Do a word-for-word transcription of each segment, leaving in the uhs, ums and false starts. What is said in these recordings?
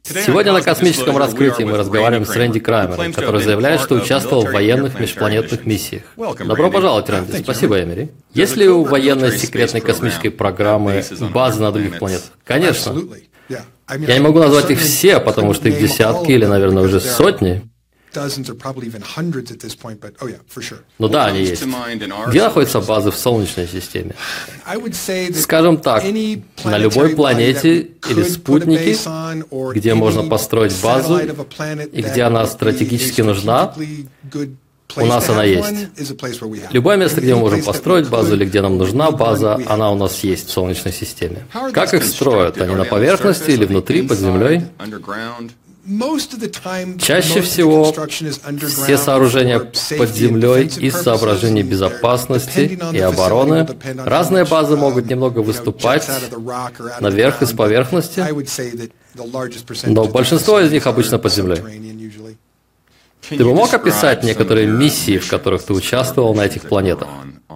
Сегодня на космическом раскрытии мы разговариваем с Рэнди Крамером, который заявляет, что участвовал в военных межпланетных миссиях. Добро пожаловать, Рэнди. Спасибо, Эмери. Есть ли у военной секретной космической программы базы на других планетах? Конечно. Я не могу назвать их все, потому что их десятки или, наверное, уже сотни. Ну да, они есть. Где находятся базы в Солнечной системе? Скажем так, на любой планете или спутнике, где можно построить базу и где она стратегически нужна, у нас она есть. Любое место, где мы можем построить базу или где нам нужна база, она у нас есть в Солнечной системе. Как их строят? Они на поверхности или внутри, под землей? Чаще всего все сооружения под землей из соображений безопасности и обороны. Разные базы могут немного выступать наверх из поверхности, но большинство из них обычно под землей. Ты бы мог описать некоторые миссии, в которых ты участвовал на этих планетах?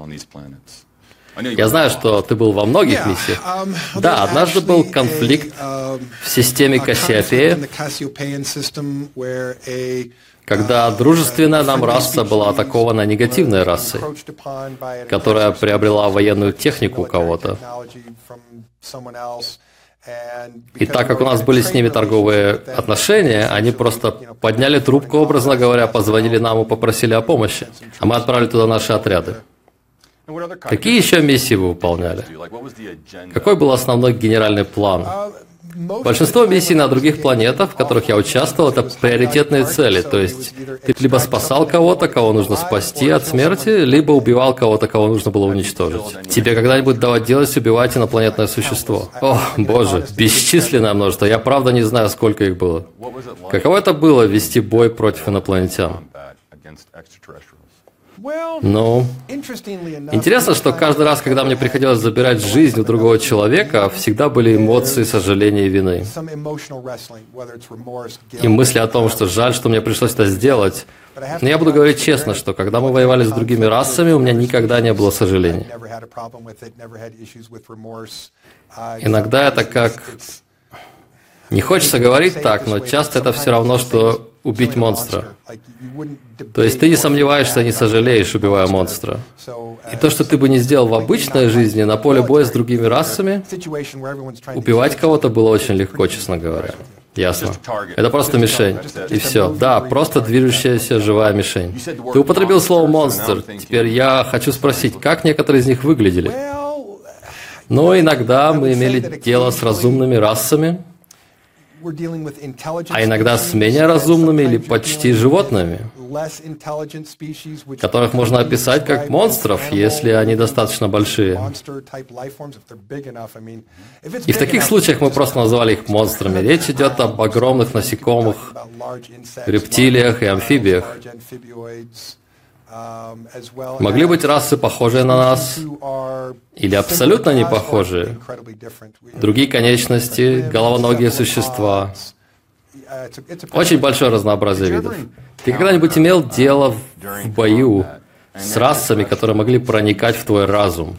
Я знаю, что ты был во многих миссиях. Да, однажды был конфликт в системе Кассиопея, когда дружественная нам раса была атакована негативной расой, которая приобрела военную технику у кого-то. И так как у нас были с ними торговые отношения, они просто подняли трубку, образно говоря, позвонили нам и попросили о помощи, а мы отправили туда наши отряды. Какие еще миссии вы выполняли? Какой был основной генеральный план? Большинство миссий на других планетах, в которых я участвовал, это приоритетные цели. То есть ты либо спасал кого-то, кого нужно спасти от смерти, либо убивал кого-то, кого нужно было уничтожить. Тебе когда-нибудь доводилось убивать инопланетное существо? О, боже, бесчисленное множество. Я правда не знаю, сколько их было. Каково это было вести бой против инопланетян? Ну, интересно, что каждый раз, когда мне приходилось забирать жизнь у другого человека, всегда были эмоции сожаления и вины. И мысли о том, что жаль, что мне пришлось это сделать. Но я буду говорить честно, что когда мы воевали с другими расами, у меня никогда не было сожалений. Иногда это как... Не хочется говорить так, но часто это все равно, что убить монстра. То есть ты не сомневаешься, не сожалеешь, убивая монстра. И то, что ты бы не сделал в обычной жизни, на поле боя с другими расами, убивать кого-то было очень легко, честно говоря. Ясно. Это просто мишень. И все. Да, просто движущаяся живая мишень. Ты употребил слово «монстр». Теперь я хочу спросить, как некоторые из них выглядели? Но иногда мы имели дело с разумными расами, а иногда с менее разумными или почти животными, которых можно описать как монстров, если они достаточно большие. И в таких случаях мы просто называли их монстрами. Речь идет об огромных насекомых, рептилиях и амфибиях. Могли быть расы, похожие на нас, или абсолютно не похожие. Другие конечности, головоногие существа. Очень большое разнообразие видов. Ты когда-нибудь имел дело в бою с расами, которые могли проникать в твой разум?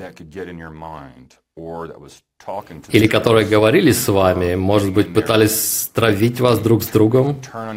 Или которые говорили с вами, может быть, пытались стравить вас друг с другом?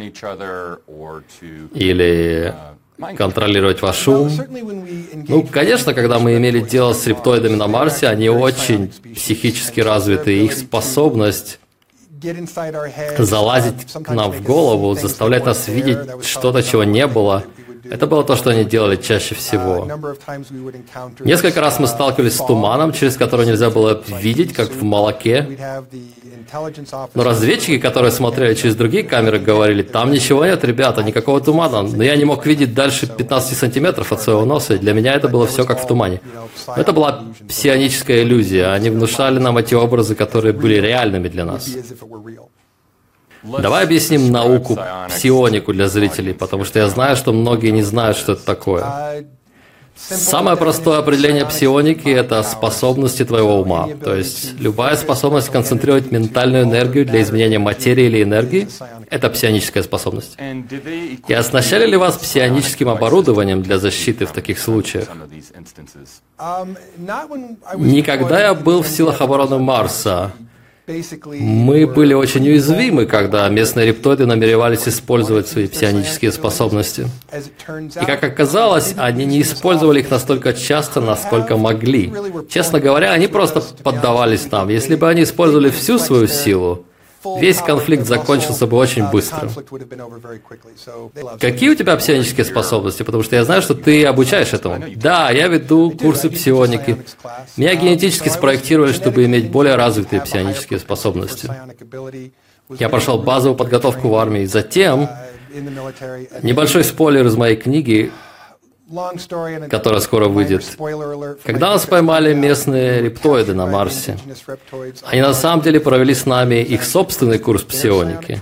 Или... контролировать ваш ум. Ну, конечно, когда мы имели дело с рептоидами на Марсе, они очень психически развиты, и их способность залазить к нам в голову, заставлять нас видеть что-то, чего не было, это было то, что они делали чаще всего. Несколько раз мы сталкивались с туманом, через который нельзя было видеть, как в молоке. Но разведчики, которые смотрели через другие камеры, говорили, там ничего нет, ребята, никакого тумана. Но я не мог видеть дальше пятнадцати сантиметров от своего носа, и для меня это было все как в тумане. Но это была псионическая иллюзия. Они внушали нам эти образы, которые были реальными для нас. Давай объясним науку, псионику для зрителей, потому что я знаю, что многие не знают, что это такое. Самое простое определение псионики – это способности твоего ума. То есть любая способность концентрировать ментальную энергию для изменения материи или энергии – это псионическая способность. И оснащали ли вас псионическим оборудованием для защиты в таких случаях? Никогда я был в силах обороны Марса, Мы были очень уязвимы, когда местные рептоиды намеревались использовать свои псионические способности. И, как оказалось, они не использовали их настолько часто, насколько могли. Честно говоря, они просто поддавались нам. Если бы они использовали всю свою силу, весь конфликт закончился бы очень быстро. Какие у тебя псионические способности? Потому что я знаю, что ты обучаешь этому. Да, я веду курсы псионики. Меня генетически спроектировали, чтобы иметь более развитые псионические способности. Я прошел базовую подготовку в армии. Затем, небольшой спойлер из моей книги, которая скоро выйдет. Когда нас поймали местные рептоиды на Марсе, они на самом деле провели с нами их собственный курс псионики.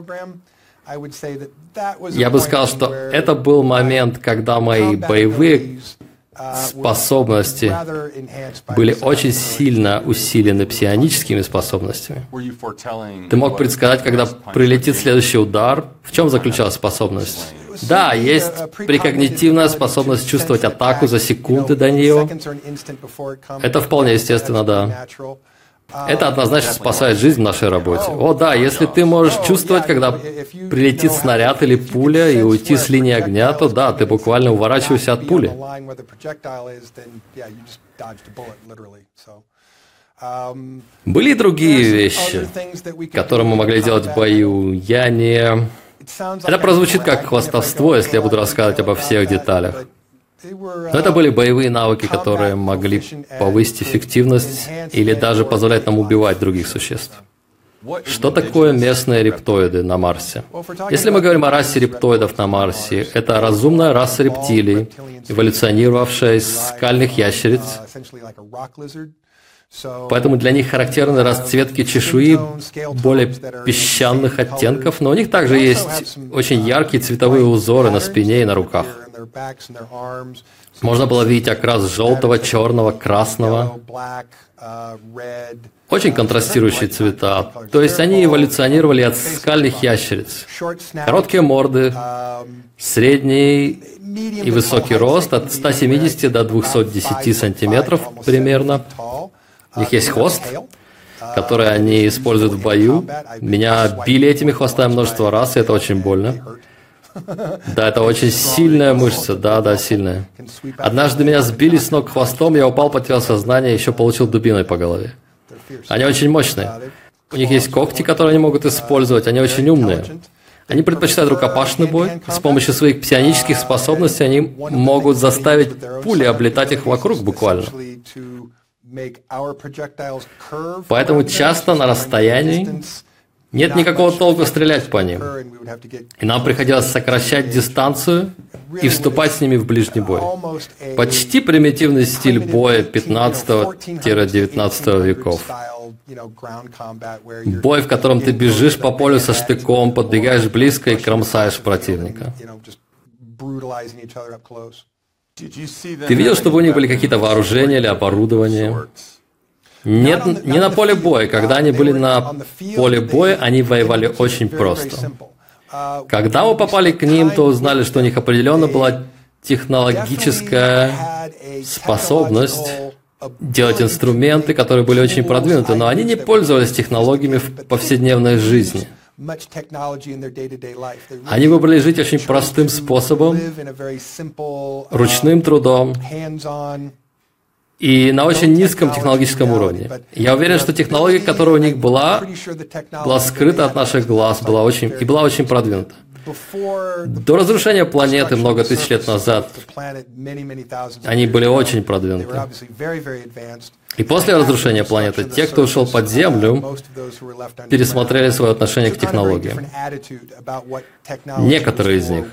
Я бы сказал, что это был момент, когда мои боевые способности были очень сильно усилены псионическими способностями. Ты мог предсказать, когда прилетит следующий удар? В чем заключалась способность? Да, есть прекогнитивная способность чувствовать атаку за секунды до нее. Это вполне естественно, да. Это однозначно спасает жизнь в нашей работе. О да, если ты можешь чувствовать, когда прилетит снаряд или пуля, и уйти с линии огня, то да, ты буквально уворачиваешься от пули. Были и другие вещи, которые мы могли делать в бою. Я не... Это прозвучит как хвастовство, если я буду рассказывать обо всех деталях. Но это были боевые навыки, которые могли повысить эффективность или даже позволять нам убивать других существ. Что такое местные рептоиды на Марсе? Если мы говорим о расе рептоидов на Марсе, это разумная раса рептилий, эволюционировавшая из скальных ящериц. Поэтому для них характерны расцветки чешуи более песчаных оттенков, но у них также есть очень яркие цветовые узоры на спине и на руках. Можно было видеть окрас желтого, черного, красного. Очень контрастирующие цвета. То есть они эволюционировали от скальных ящериц. Короткие морды, средний и высокий рост от ста семидесяти до двухсот десяти сантиметров примерно. У них есть хвост, который они используют в бою. Меня били этими хвостами множество раз, и это очень больно. Да, это очень сильная мышца, да, да, сильная. Однажды меня сбили с ног хвостом, я упал, потерял сознание, еще получил дубиной по голове. Они очень мощные. У них есть когти, которые они могут использовать, они очень умные. Они предпочитают рукопашный бой. С помощью своих псионических способностей они могут заставить пули облетать их вокруг буквально. Поэтому часто на расстоянии нет никакого толку стрелять по ним. И нам приходилось сокращать дистанцию и вступать с ними в ближний бой. Почти примитивный стиль боя пятнадцатого-девятнадцатого веков. Бой, в котором ты бежишь по полю со штыком, подбегаешь близко и кромсаешь противника. Ты видел, чтобы у них были какие-то вооружения или оборудование? Нет, не на поле боя. Когда они были на поле боя, они воевали очень просто. Когда мы попали к ним, то узнали, что у них определенно была технологическая способность делать инструменты, которые были очень продвинуты, но они не пользовались технологиями в повседневной жизни. Они выбрали жить очень простым способом, ручным трудом и на очень низком технологическом уровне. Я уверен, что технология, которая у них была, была скрыта от наших глаз, была очень, и была очень продвинута. До разрушения планеты много тысяч лет назад они были очень продвинуты. И после разрушения планеты те, кто ушел под землю, пересмотрели свое отношение к технологиям. Некоторые из них.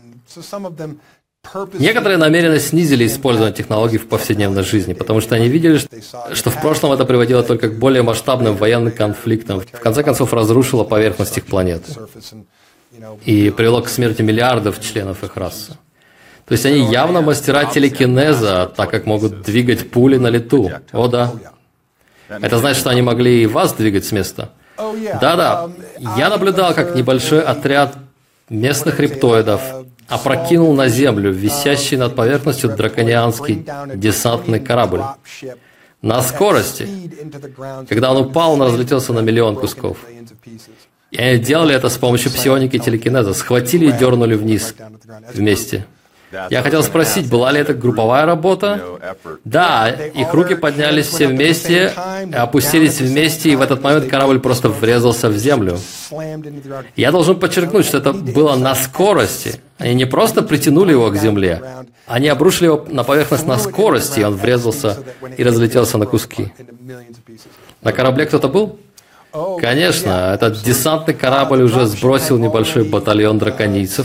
Некоторые намеренно снизили использование технологий в повседневной жизни, потому что они видели, что в прошлом это приводило только к более масштабным военным конфликтам, в конце концов разрушило поверхность их планеты и привело к смерти миллиардов членов их расы. То есть они явно мастера телекинеза, так как могут двигать пули на лету. О да. Это значит, что они могли и вас двигать с места. Да-да. Я наблюдал, как небольшой отряд местных рептоидов опрокинул на землю висящий над поверхностью драконианский десантный корабль. на скорости. Когда он упал, он разлетелся на миллион кусков. И они делали это с помощью псионики и телекинеза. Схватили и дернули вниз вместе. Я хотел спросить, была ли это групповая работа? Да, их руки поднялись все вместе, опустились вместе, и в этот момент корабль просто врезался в землю. Я должен подчеркнуть, что это было на скорости. Они не просто притянули его к земле, они обрушили его на поверхность на скорости, и он врезался и разлетелся на куски. На корабле кто-то был? Конечно, этот десантный корабль уже сбросил небольшой батальон драконийцев,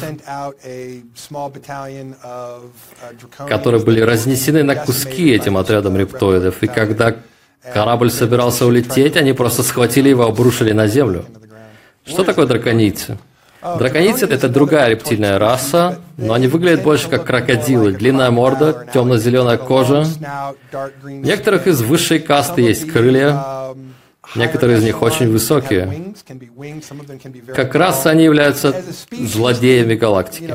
которые были разнесены на куски этим отрядом рептоидов, и когда корабль собирался улететь, они просто схватили его и обрушили на землю. Что такое драконийцы? Драконийцы — это другая рептильная раса, но они выглядят больше как крокодилы. Длинная морда, темно-зеленая кожа. У некоторых из высшей касты есть крылья. Некоторые из них очень высокие. Как раз они являются злодеями галактики.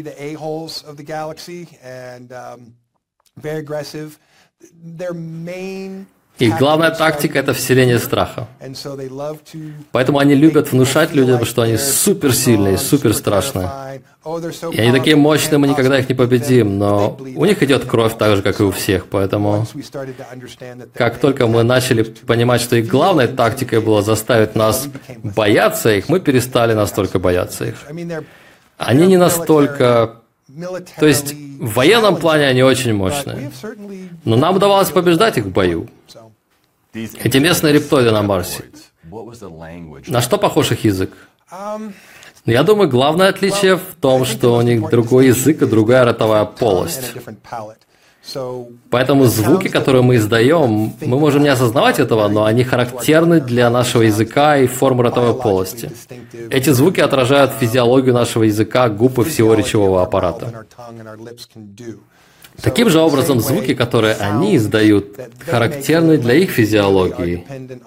Их главная тактика — это вселение страха. Поэтому они любят внушать людям, что они суперсильные, суперстрашные. И они такие мощные, мы никогда их не победим, но у них идет кровь так же, как и у всех. Поэтому, как только мы начали понимать, что их главной тактикой было заставить нас бояться их, мы перестали настолько бояться их. Они не настолько... То есть, в военном плане они очень мощные. Но нам удавалось побеждать их в бою. Эти местные рептоиды на Марсе. На что похож их язык? Я думаю, главное отличие в том, что у них другой язык и другая ротовая полость. Поэтому звуки, которые мы издаем, мы можем не осознавать этого, но они характерны для нашего языка и формы ротовой полости. Эти звуки отражают физиологию нашего языка, губ и всего речевого аппарата. Таким же образом, звуки, которые они издают, характерны для их физиологии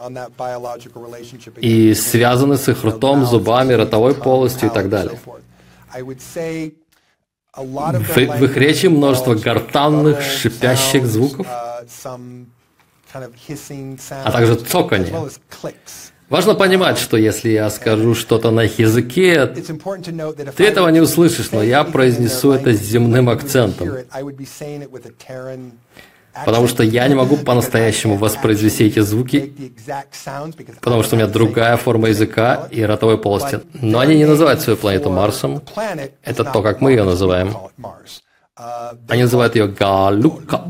и связаны с их ртом, зубами, ротовой полостью и так далее. В, в их речи множество гортанных, шипящих звуков, а также цоканье. Важно понимать, что если я скажу что-то на их языке, ты этого не услышишь, но я произнесу это с земным акцентом. Потому что я не могу по-настоящему воспроизвести эти звуки, потому что у меня другая форма языка и ротовой полости. Но они не называют свою планету Марсом. Это то, как мы ее называем. Они называют ее Галука.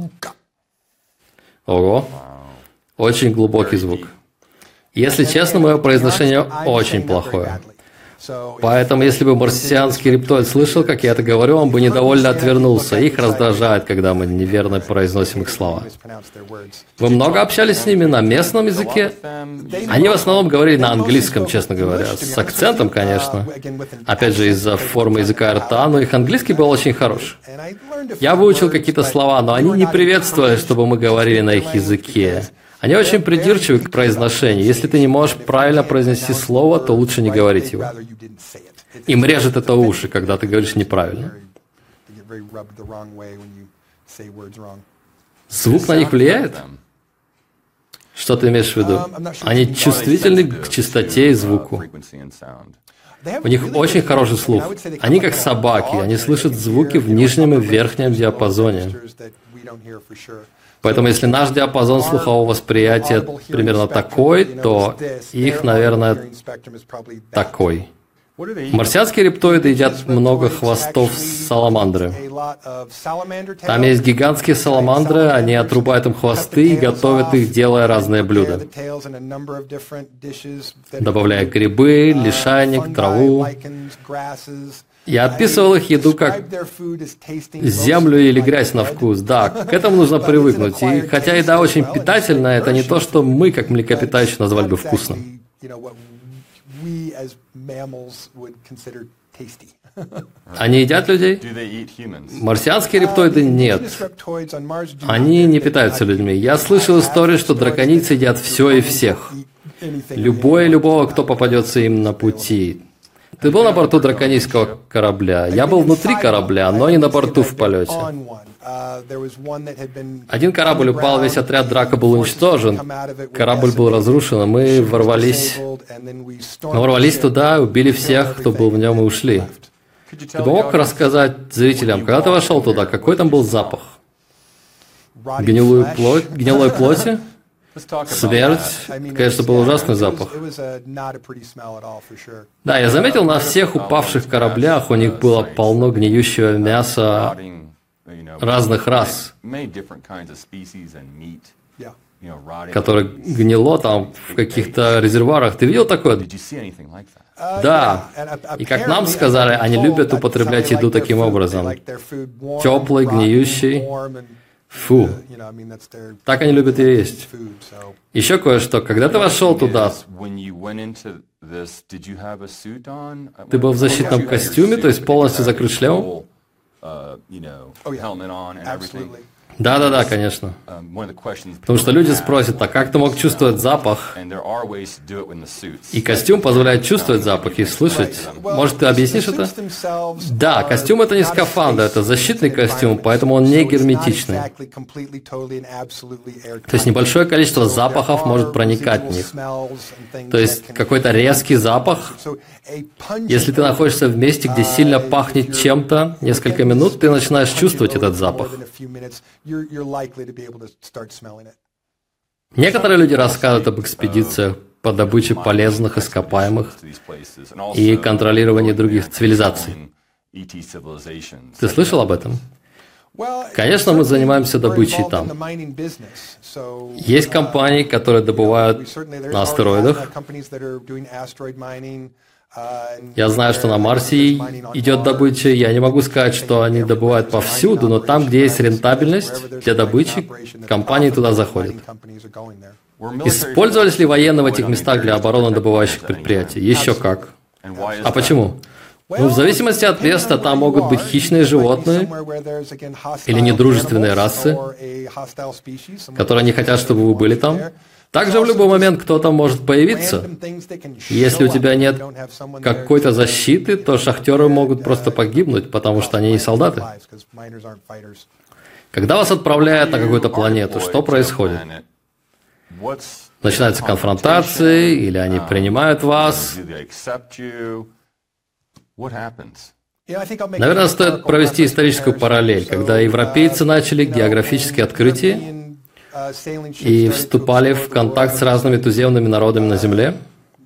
Ого. Очень глубокий звук. Если честно, мое произношение очень плохое. Поэтому, если бы марсианский рептоид слышал, как я это говорю, он бы недовольно отвернулся. Их раздражает, когда мы неверно произносим их слова. Вы много общались с ними на местном языке? Они в основном говорили на английском, честно говоря. С акцентом, конечно. Опять же, из-за формы языка и рта, но их английский был очень хорош. Я выучил какие-то слова, но они не приветствовали, чтобы мы говорили на их языке. Они очень придирчивы к произношению. Если ты не можешь правильно произнести слово, то лучше не говорить его. Им режет это уши, когда ты говоришь неправильно. Звук на них влияет? Что ты имеешь в виду? Они чувствительны к частоте и звуку. У них очень хороший слух. Они как собаки, они слышат звуки в нижнем и верхнем диапазоне. Поэтому если наш диапазон слухового восприятия примерно такой, то их, наверное, такой. Марсианские рептоиды едят много хвостов саламандры. Там есть гигантские саламандры, они отрубают им хвосты и готовят их, делая разные блюда. Добавляя грибы, лишайник, траву. Я описывал их еду как землю или грязь на вкус. Да, к этому нужно привыкнуть. И хотя еда очень питательная, это не то, что мы, как млекопитающие, назвали бы вкусным. Они едят людей? Марсианские рептоиды нет. Они не питаются людьми. Я слышал историю, что драконийцы едят все и всех. Любое, любого, кто попадется им на пути. Ты был на борту драконийского корабля. Я был внутри корабля, но не на борту в полете. Один корабль упал, весь отряд Драко был уничтожен. Корабль был разрушен, и мы ворвались. Мы ворвались туда, убили всех, кто был в нем, и ушли. Ты бы мог рассказать зрителям, когда ты вошел туда, какой там был запах? Гнилую плоть, гнилой плоти? Смерть? Конечно, был ужасный запах. Да, я заметил, на всех упавших кораблях у них было полно гниющего мяса разных рас, которое гнило там в каких-то резервуарах. Ты видел такое? Да. И как нам сказали, они любят употреблять еду таким образом. Теплый, гниющий. Фу. Так они любят ее есть. Еще кое-что. Когда ты вошел туда, ты был в защитном костюме, то есть полностью закрыт шлемом? Да-да-да, конечно. Потому что люди спросят, а как ты мог чувствовать запах? И костюм позволяет чувствовать запах и слышать. Может, ты объяснишь это? Да, костюм — это не скафандр, это защитный костюм, поэтому он не герметичный. То есть небольшое количество запахов может проникать в них. То есть какой-то резкий запах. Если ты находишься в месте, где сильно пахнет чем-то, несколько минут ты начинаешь чувствовать этот запах. Некоторые люди рассказывают об экспедициях по добыче полезных ископаемых и контролировании других цивилизаций. Ты слышал об этом? Конечно, мы занимаемся добычей там. Есть компании, которые добывают на астероидах. Я знаю, что на Марсе идет добыча. Я не могу сказать, что они добывают повсюду, но там, где есть рентабельность для добычи, компании туда заходят. Использовались ли военные в этих местах для обороны добывающих предприятий? Еще как. А почему? Ну, в зависимости от места, там могут быть хищные животные или недружественные расы, которые не хотят, чтобы вы были там. Также в любой момент кто-то может появиться. Если у тебя нет какой-то защиты, то шахтеры могут просто погибнуть, потому что они не солдаты. Когда вас отправляют на какую-то планету, что происходит? Начинаются конфронтации, или они принимают вас? Наверное, стоит провести историческую параллель, когда европейцы начали географические открытия и вступали в контакт с разными туземными народами на Земле.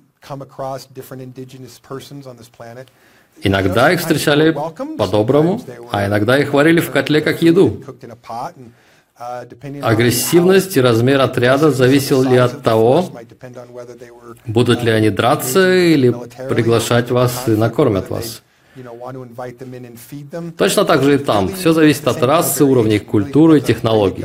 Иногда их встречали по-доброму, а иногда их варили в котле как еду. Агрессивность и размер отряда зависели от того, будут ли они драться или приглашать вас и накормят вас. Точно так же и там. Все зависит от расы, уровня их культуры и технологий.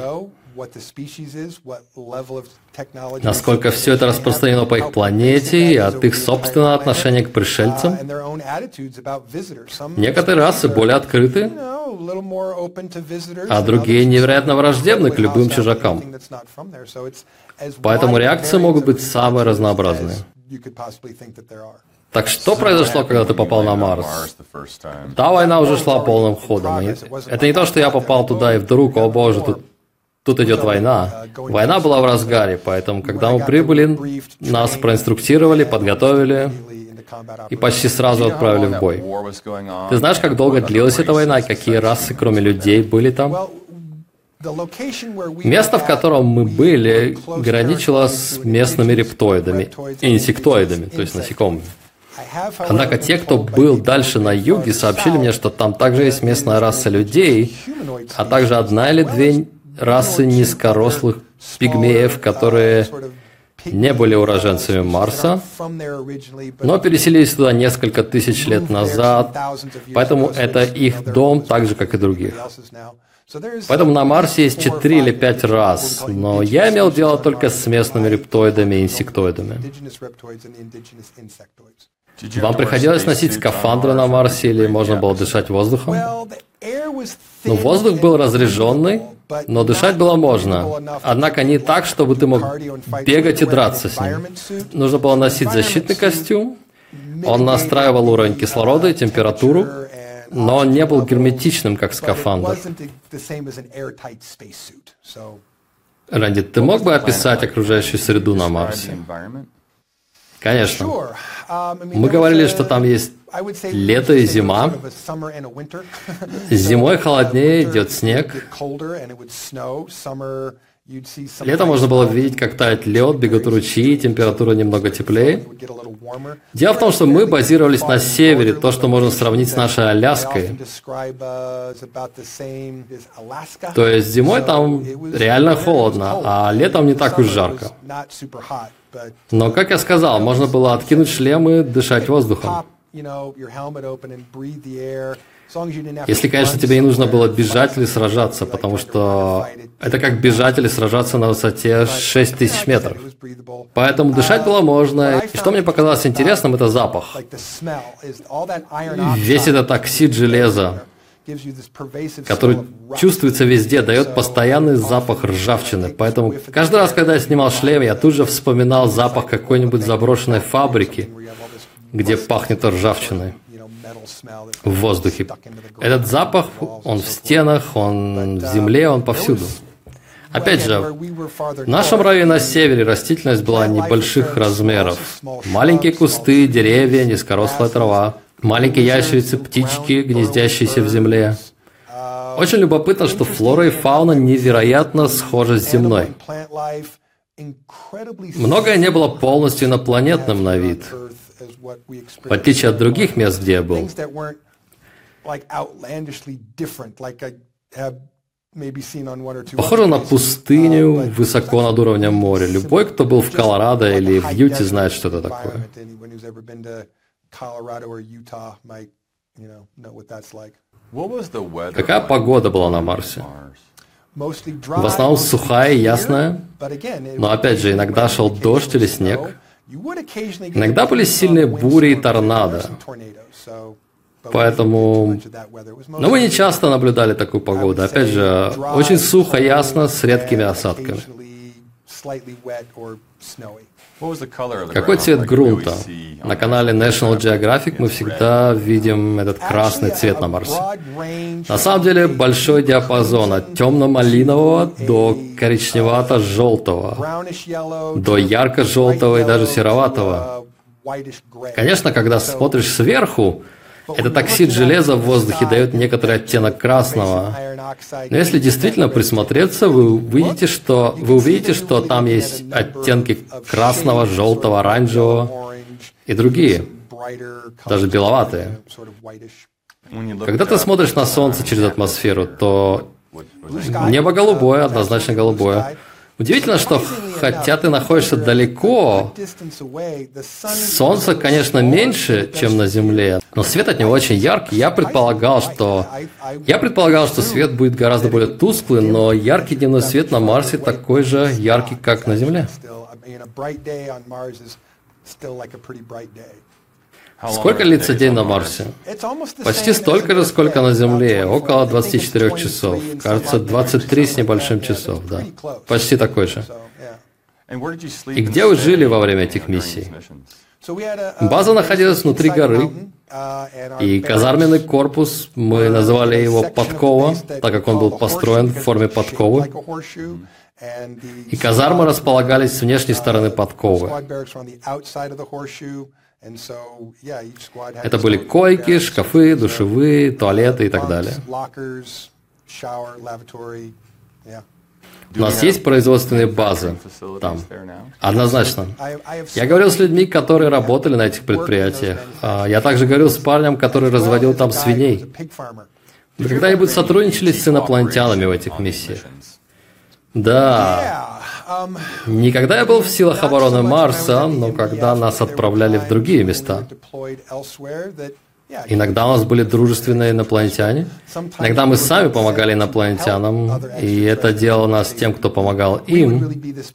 Насколько все это распространено по их планете и от их собственного отношения к пришельцам. Некоторые расы более открыты, а другие невероятно враждебны к любым чужакам. Поэтому реакции могут быть самые разнообразные. Так что произошло, когда ты попал на Марс? Та война уже шла полным ходом. И это не то, что я попал туда и вдруг, о боже, тут, тут идет война. Война была в разгаре, поэтому, когда мы прибыли, нас проинструктировали, подготовили и почти сразу отправили в бой. Ты знаешь, как долго длилась эта война, и какие расы, кроме людей, были там? Место, в котором мы были, граничило с местными рептоидами, инсектоидами, то есть насекомыми. Однако те, кто был дальше на юге, сообщили мне, что там также есть местная раса людей, а также одна или две расы низкорослых пигмеев, которые не были уроженцами Марса, но переселились туда несколько тысяч лет назад, поэтому это их дом, так же, как и других. Поэтому на Марсе есть четыре или пять рас, но я имел дело только с местными рептоидами и инсектоидами. Вам приходилось носить скафандры на Марсе или можно было дышать воздухом? Ну, воздух был разряженный, но дышать было можно. Однако не так, чтобы ты мог бегать и драться с ним. Нужно было носить защитный костюм, Он настраивал уровень кислорода и температуру, но он не был герметичным, как скафандр. Рэнди, ты мог бы описать окружающую среду на Марсе? Конечно. Мы говорили, что там есть лето и зима. Зимой холоднее, идет снег. Летом можно было видеть, как тает лед, бегут ручьи, температура немного теплее. Дело в том, что мы базировались на севере, то, что можно сравнить с нашей Аляской. То есть зимой там реально холодно, а летом не так уж жарко. Но, как я сказал, можно было откинуть шлем и дышать воздухом. Если, конечно, тебе не нужно было бежать или сражаться, потому что это как бежать или сражаться на высоте шесть тысяч метров. Поэтому дышать было можно. И что мне показалось интересным, это запах. Весь этот оксид железа, который чувствуется везде, дает постоянный запах ржавчины. Поэтому каждый раз, когда я снимал шлем, я тут же вспоминал запах какой-нибудь заброшенной фабрики, где пахнет ржавчиной в воздухе. Этот запах, он в стенах, он в земле, он повсюду. Опять же, в нашем районе на севере растительность была небольших размеров. Маленькие кусты, деревья, низкорослая трава, маленькие ящерицы, птички, гнездящиеся в земле. Очень любопытно, что флора и фауна невероятно схожи с земной. Многое не было полностью инопланетным на вид, в отличие от других мест, где я был. Похоже на пустыню высоко над уровнем моря. Любой, кто был в Колорадо или в Юте, знает, что это такое. Какая погода была на Марсе? В основном сухая и ясная, но опять же, иногда шел дождь или снег. Иногда были сильные бури и торнадо. Поэтому... Но мы не часто наблюдали такую погоду. Опять же, очень сухо, ясно, с редкими осадками. Какой цвет грунта? На канале National Geographic мы всегда видим этот красный цвет на Марсе. На самом деле большой диапазон от темно-малинового до коричневато-желтого, до ярко-желтого и даже сероватого. Конечно, когда смотришь сверху, этот оксид железа в воздухе дает некоторый оттенок красного. Но если действительно присмотреться, вы увидите, что, вы увидите, что там есть оттенки красного, желтого, оранжевого и другие, даже беловатые. Когда ты смотришь на Солнце через атмосферу, то небо голубое, однозначно голубое. Удивительно, что хотя ты находишься далеко, Солнце, конечно, меньше, чем на Земле, но свет от него очень яркий. Я предполагал, что я предполагал, что свет будет гораздо более тусклый, но яркий дневной свет на Марсе такой же яркий, как на Земле. Сколько длится день на Марсе? Почти столько же, сколько на Земле, около двадцати четырёх часов. Кажется, двадцать три с небольшим часов, да. Почти такой же. И где вы жили во время этих миссий? База находилась внутри горы, и казарменный корпус, мы называли его подкова, так как он был построен в форме подковы. И казармы располагались с внешней стороны подковы. Это были койки, шкафы, душевые, туалеты и так далее. У нас есть производственные базы там. Однозначно. Я говорил с людьми, которые работали на этих предприятиях. Я также говорил с парнем, который разводил там свиней. Вы когда-нибудь сотрудничали с инопланетянами в этих миссиях? Да. Никогда я был в силах обороны Марса, но когда нас отправляли в другие места. Иногда у нас были дружественные инопланетяне. Иногда мы сами помогали инопланетянам, и это делало нас тем, кто помогал им.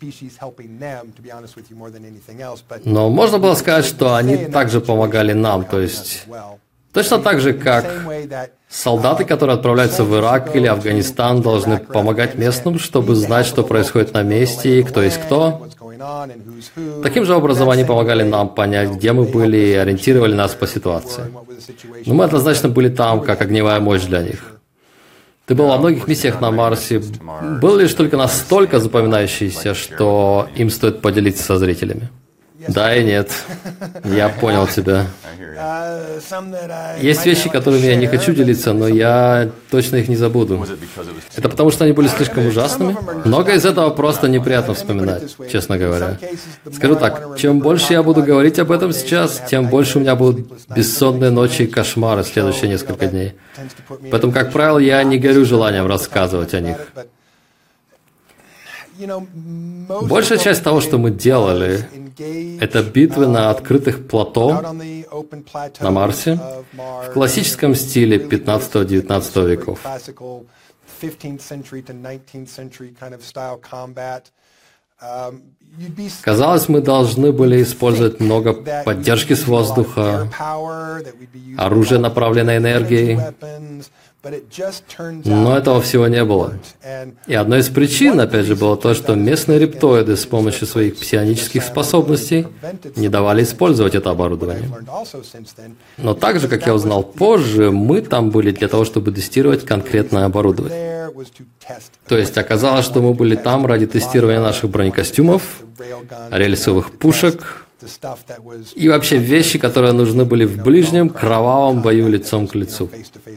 Но можно было сказать, что они также помогали нам, то есть точно так же, как солдаты, которые отправляются в Ирак или Афганистан, должны помогать местным, чтобы знать, что происходит на месте и кто есть кто. Таким же образом они помогали нам понять, где мы были, и ориентировали нас по ситуации. Но мы однозначно были там, как огневая мощь для них. Ты был во многих миссиях на Марсе. Был лишь только настолько запоминающийся, что им стоит поделиться со зрителями? Да и нет. Я понял тебя. Есть вещи, которыми я не хочу делиться, но я точно их не забуду. Это потому, что они были слишком ужасными? Многое из этого просто неприятно вспоминать, честно говоря. Скажу так, чем больше я буду говорить об этом сейчас, тем больше у меня будут бессонные ночи и кошмары следующие несколько дней. Поэтому, как правило, я не горю желанием рассказывать о них. Большая часть того, что мы делали, это битвы на открытых плато на Марсе в классическом стиле пятнадцатого-девятнадцатого веков. Казалось, мы должны были использовать много поддержки с воздуха, оружие, направленное энергией, но этого всего не было. И одной из причин, опять же, было то, что местные рептоиды с помощью своих псионических способностей не давали использовать это оборудование. Но также, как я узнал позже, мы там были для того, чтобы тестировать конкретное оборудование. То есть оказалось, что мы были там ради тестирования наших бронекостюмов, рельсовых пушек и вообще вещи, которые нужны были в ближнем кровавом бою лицом к лицу.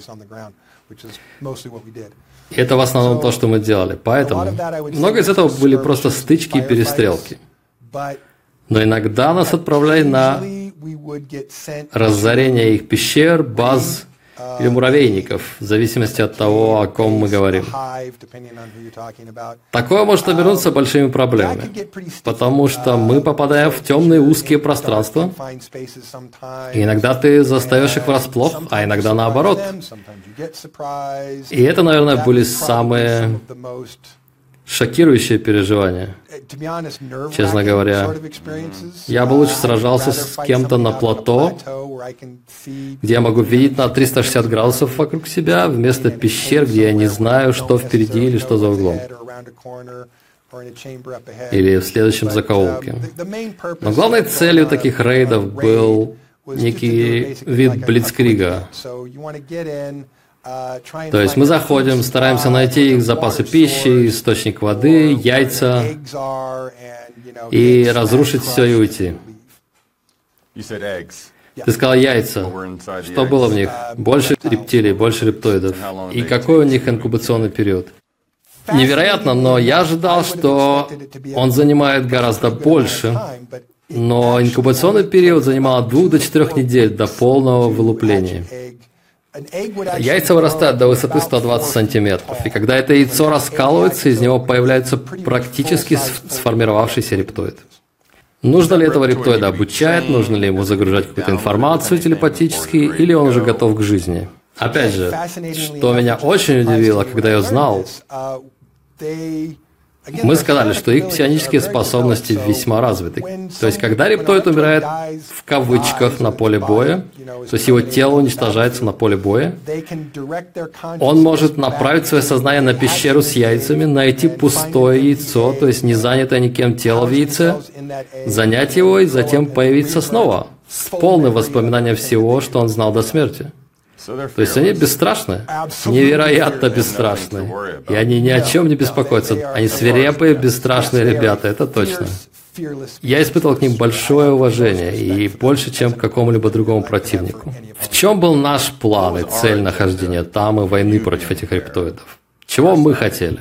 И это в основном то, что мы делали. Поэтому много из этого были просто стычки и перестрелки. Но иногда нас отправляли на разорение их пещер, баз или муравейников, в зависимости от того, о ком мы говорим. Такое может обернуться большими проблемами, потому что мы попадаем в темные узкие пространства, и иногда ты застаешь их врасплох, а иногда наоборот. И это, наверное, были самые шокирующие переживания. Честно говоря, я бы лучше сражался с кем-то на плато, где я могу видеть на триста шестьдесят градусов вокруг себя, вместо пещер, где я не знаю, что впереди или что за углом. Или в следующем закоулке. Но главной целью таких рейдов был некий вид блицкрига. То есть мы заходим, стараемся найти их запасы пищи, источник воды, яйца, и разрушить все и уйти. Ты сказал яйца. Что было в них? Больше рептилий, больше рептоидов. И какой у них инкубационный период? Невероятно, но я ожидал, что он занимает гораздо больше. Но инкубационный период занимал от двух до четырех недель до полного вылупления. Яйца вырастают до высоты сто двадцать сантиметров, и когда это яйцо раскалывается, из него появляется практически сформировавшийся рептоид. Нужно ли этого рептоида обучать, нужно ли ему загружать какую-то информацию телепатически, или он уже готов к жизни? Опять же, что меня очень удивило, когда я узнал, мы сказали, что их псионические способности весьма развиты. То есть, когда рептоид умирает в кавычках на поле боя, то есть его тело уничтожается на поле боя, он может направить свое сознание на пещеру с яйцами, найти пустое яйцо, то есть не занятое никем тело в яйце, занять его и затем появиться снова, с полным воспоминанием всего, что он знал до смерти. То есть они бесстрашны, невероятно бесстрашны, и они ни о чем не беспокоятся. Они свирепые, бесстрашные ребята, это точно. Я испытывал к ним большое уважение, и больше, чем к какому-либо другому противнику. В чем был наш план и цель нахождения там и войны против этих рептоидов? Чего мы хотели?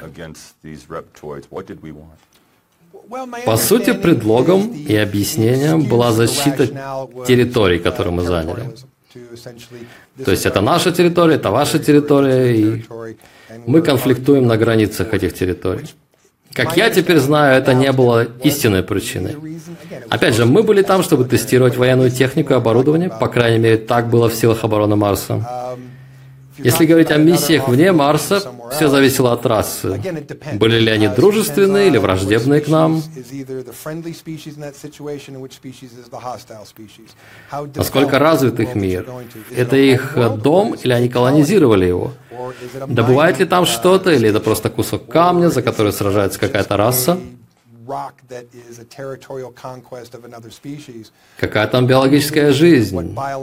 По сути, предлогом и объяснением была защита территорий, которые мы заняли. То есть это наша территория, это ваша территория, и мы конфликтуем на границах этих территорий. Как я теперь знаю, это не было истинной причиной. Опять же, мы были там, чтобы тестировать военную технику и оборудование, по крайней мере, так было в силах обороны Марса. Если говорить о миссиях вне Марса, все зависело от расы. Были ли они дружественные или враждебные к нам? Насколько развит их мир? Это их дом или они колонизировали его? Добывает ли там что-то или это просто кусок камня, за который сражается какая-то раса? Какая там биологическая жизнь?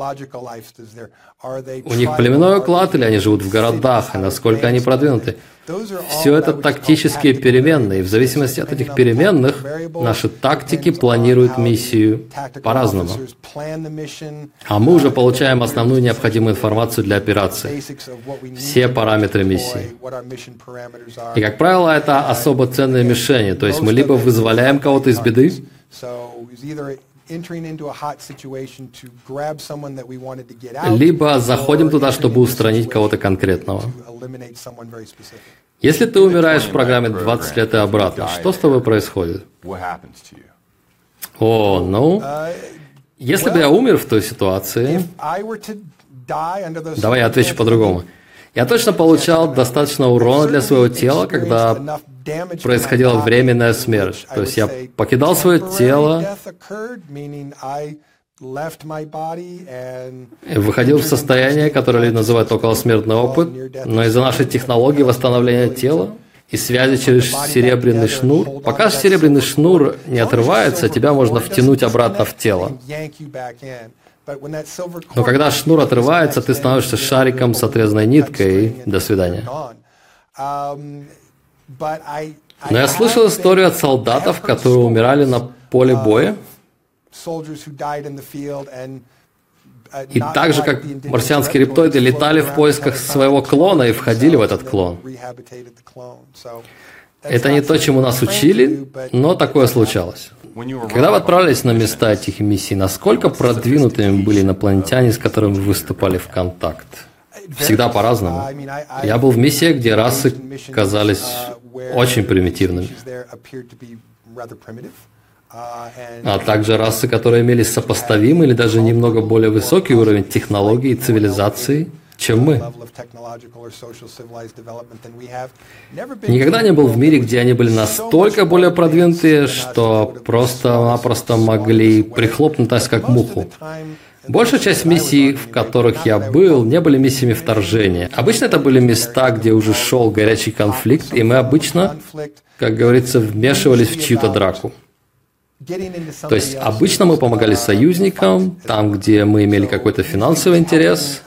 У них племенной уклад или они живут в городах? И насколько они продвинуты? Все это тактические переменные. И в зависимости от этих переменных наши тактики планируют миссию по-разному. А мы уже получаем основную необходимую информацию для операции. Все параметры миссии. И, как правило, это особо ценные мишени. То есть мы либо вызволяем кого-то из беды, либо заходим туда, чтобы устранить кого-то конкретного. Если ты умираешь в программе двадцать лет и обратно, что с тобой происходит? О, ну, если бы я умер в той ситуации, давай я отвечу по-другому. Я точно получал достаточно урона для своего тела, когда происходила временная смерть. То есть я покидал свое тело, выходил в состояние, которое называют околосмертный опыт, но из-за нашей технологии восстановления тела и связи через серебряный шнур, пока серебряный шнур не отрывается, тебя можно втянуть обратно в тело. Но когда шнур отрывается, ты становишься шариком с отрезанной ниткой, и до свидания. Но я слышал историю от солдатов, которые умирали на поле боя. И так же, как марсианские рептоиды, летали в поисках своего клона и входили в этот клон. Это не то, чему нас учили, но такое случалось. Когда вы отправлялись на места этих миссий, насколько продвинутыми были инопланетяне, с которыми вы выступали в контакт? Всегда по-разному. Я был в миссиях, где расы казались очень примитивными. А также расы, которые имели сопоставимый или даже немного более высокий уровень технологий и цивилизации, чем мы. Никогда не был в мире, где они были настолько более продвинутые, что просто-напросто могли прихлопнуть нас как муху. Большая часть миссий, в которых я был, не были миссиями вторжения. Обычно это были места, где уже шел горячий конфликт, и мы обычно, как говорится, вмешивались в чью-то драку. То есть обычно мы помогали союзникам, там, где мы имели какой-то финансовый интерес.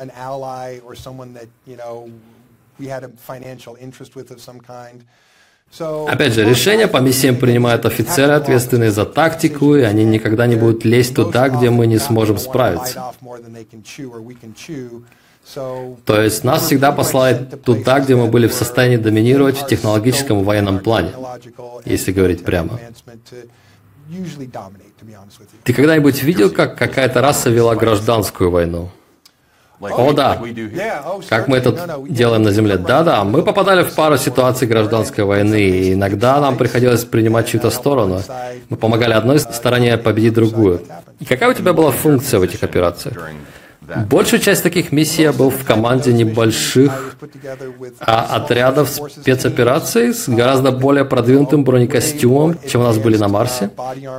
Опять же, решения по миссиям принимают офицеры, ответственные за тактику, и они никогда не будут лезть туда, где мы не сможем справиться. То есть нас всегда посылают туда, где мы были в состоянии доминировать в технологическом и военном плане, если говорить прямо. Ты когда-нибудь видел, как какая-то раса вела гражданскую войну? О, да. Как мы это делаем на Земле? Да-да, мы попадали в пару ситуаций гражданской войны, и иногда нам приходилось принимать чью-то сторону. Мы помогали одной стороне победить другую. И какая у тебя была функция в этих операциях? Большую часть таких миссий я был в команде небольших а, отрядов спецопераций с гораздо более продвинутым бронекостюмом, чем у нас были на Марсе.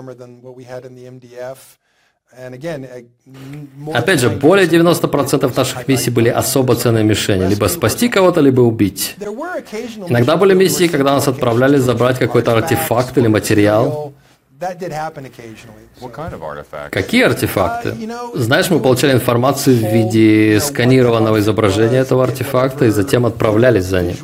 Опять же, более девяноста процентов наших миссий были особо ценные мишени. Либо спасти кого-то, либо убить. Иногда были миссии, когда нас отправляли забрать какой-то артефакт или материал. Какие артефакты? Знаешь, мы получали информацию в виде сканированного изображения этого артефакта и затем отправлялись за ним.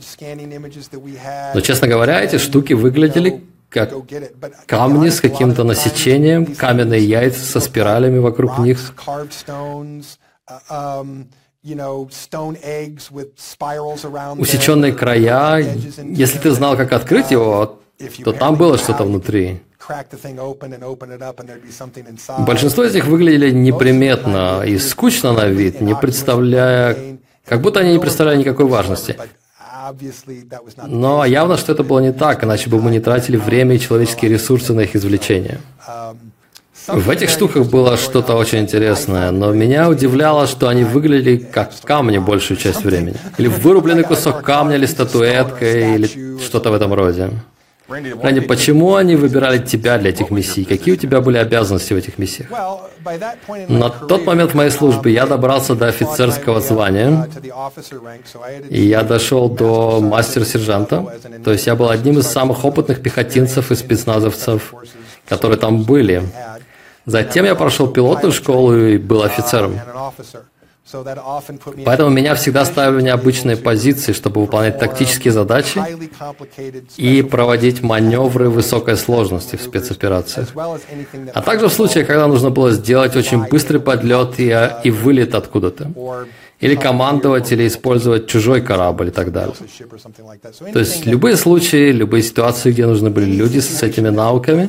Но, честно говоря, эти штуки выглядели как камни с каким-то насечением, каменные яйца со спиралями вокруг них. Усеченные края. Если ты знал, как открыть его, то там было что-то внутри. Большинство из них выглядели неприметно и скучно на вид, не представляя, как будто они не представляли никакой важности. Но явно, что это было не так, иначе бы мы не тратили время и человеческие ресурсы на их извлечение. В этих штуках было что-то очень интересное, но меня удивляло, что они выглядели как камни большую часть времени. Или вырубленный кусок камня, или статуэтка, или что-то в этом роде. Рэнди, почему они выбирали тебя для этих миссий? Какие у тебя были обязанности в этих миссиях? На тот момент в моей службе я добрался до офицерского звания, и я дошел до мастер-сержанта. То есть я был одним из самых опытных пехотинцев и спецназовцев, которые там были. Затем я прошел пилотную школу и был офицером. Поэтому меня всегда ставили в необычные позиции, чтобы выполнять тактические задачи и проводить маневры высокой сложности в спецоперациях. А также в случае, когда нужно было сделать очень быстрый подлет и, и вылет откуда-то. Или командовать, или использовать чужой корабль и так далее. То есть любые случаи, любые ситуации, где нужны были люди с этими навыками,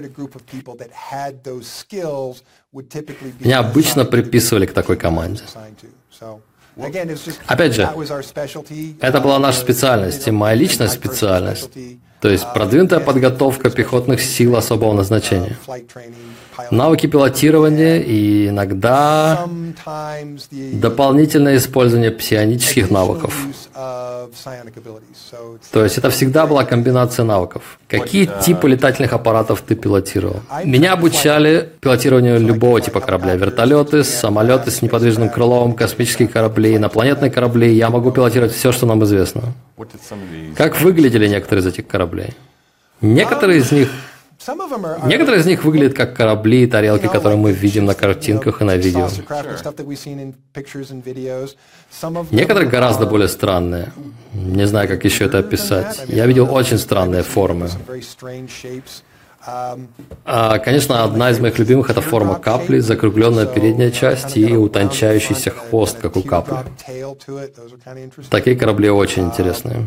меня обычно приписывали к такой команде. Опять же, это была наша специальность, и моя личная специальность. То есть продвинутая подготовка пехотных сил особого назначения. Навыки пилотирования и иногда дополнительное использование псионических навыков. То есть это всегда была комбинация навыков. Какие типы летательных аппаратов ты пилотировал? Меня обучали пилотированию любого типа корабля. Вертолеты, самолеты с неподвижным крылом, космические корабли, инопланетные корабли. Я могу пилотировать все, что нам известно. Как выглядели некоторые из этих кораблей? Некоторые из них Некоторые из них выглядят как корабли и тарелки, которые мы видим на картинках и на видео. Некоторые гораздо более странные. Не знаю, как еще это описать. Я видел очень странные формы. А, конечно, одна из моих любимых – это форма капли, закругленная передняя часть и утончающийся хвост, как у капли. Такие корабли очень интересные.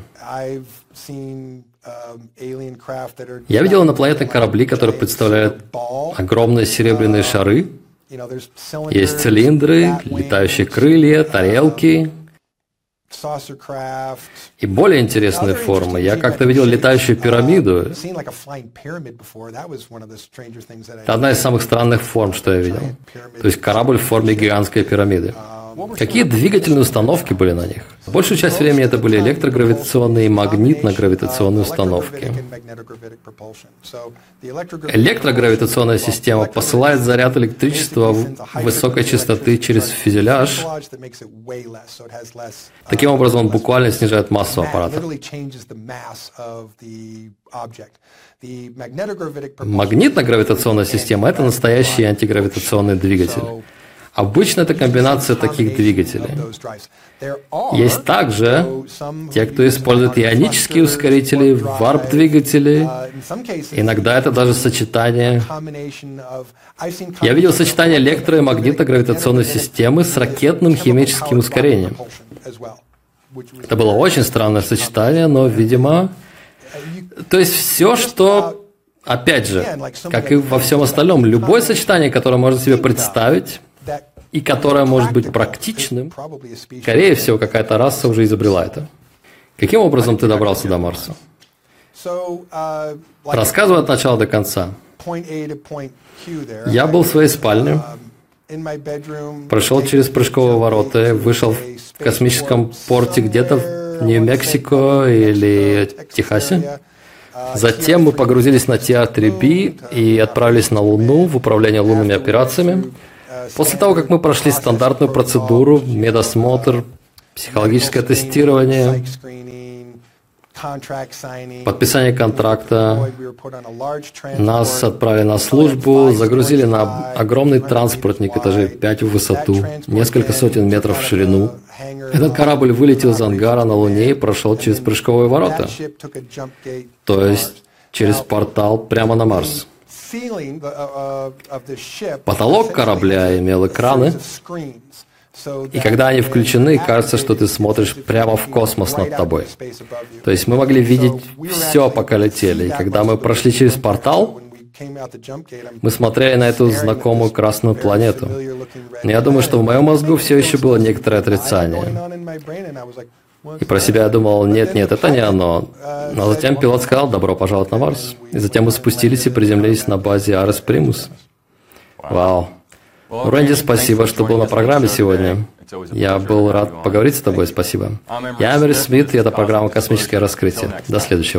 Я видел инопланетные корабли, которые представляют огромные серебряные шары. Есть цилиндры, летающие крылья, тарелки. И более интересные формы. Я как-то видел летающую пирамиду. Это одна из самых странных форм, что я видел. То есть корабль в форме гигантской пирамиды. Какие двигательные установки были на них? Большую часть времени это были электрогравитационные и магнитно-гравитационные установки. Электрогравитационная система посылает заряд электричества высокой частоты через фюзеляж. Таким образом, он буквально снижает массу аппарата. Магнитно-гравитационная система – это настоящий антигравитационный двигатель. Обычно это комбинация таких двигателей. Есть также те, кто использует ионические ускорители, варп-двигатели. Иногда это даже сочетание. Я видел сочетание электро- и магнитно-гравитационной системы с ракетным химическим ускорением. Это было очень странное сочетание, но, видимо... То есть все, что... Опять же, как и во всем остальном, любое сочетание, которое можно себе представить, и которое может быть практичным, скорее всего, какая-то раса уже изобрела это. Каким образом ты добрался до Марса? Рассказывай от начала до конца. Я был в своей спальне, прошел через прыжковые ворота, вышел в космическом порте где-то в Нью-Мексико или Техасе. Затем мы погрузились на Ти Ар три Би и отправились на Луну в управление лунными операциями. После того, как мы прошли стандартную процедуру, медосмотр, психологическое тестирование, подписание контракта, нас отправили на службу, загрузили на огромный транспортник этажей пять в высоту, несколько сотен метров в ширину. Этот корабль вылетел из ангара на Луне и прошел через прыжковые ворота, то есть через портал прямо на Марс. Потолок корабля имел экраны, и когда они включены, кажется, что ты смотришь прямо в космос над тобой. То есть мы могли видеть все, пока летели. И когда мы прошли через портал, мы смотрели на эту знакомую красную планету. Но я думаю, что в моем мозгу все еще было некоторое отрицание. И про себя я думал, нет-нет, это не оно. Но затем пилот сказал, добро пожаловать на Марс. И затем мы спустились и приземлились на базе Арес Примус. Вау. Рэнди, спасибо, что был на программе сегодня. Я был рад поговорить с тобой, спасибо. Я Эмери Смит, и это программа «Космическое раскрытие». До следующего.